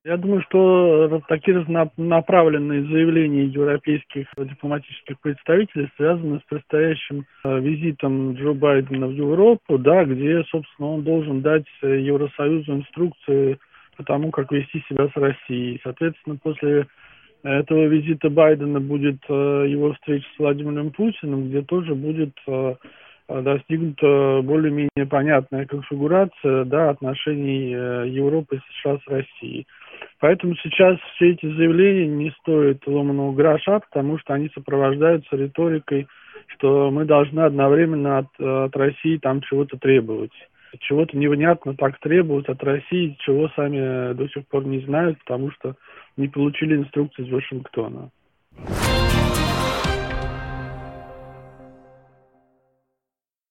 Я думаю, что такие разнонаправленные заявления европейских дипломатических представителей связаны с предстоящим визитом Джо Байдена в Европу, да, где, собственно, он должен дать Евросоюзу инструкции по тому, как вести себя с Россией. Соответственно, после этого визита Байдена будет его встреча с Владимиром Путиным, где тоже будет достигнута более-менее понятная конфигурация, да, отношений Европы и США с Россией. Поэтому сейчас все эти заявления не стоят ломаного гроша, потому что они сопровождаются риторикой, что мы должны одновременно от России там чего-то требовать. Чего-то невнятно так требуют от России, чего сами до сих пор не знают, потому что не получили инструкции из Вашингтона.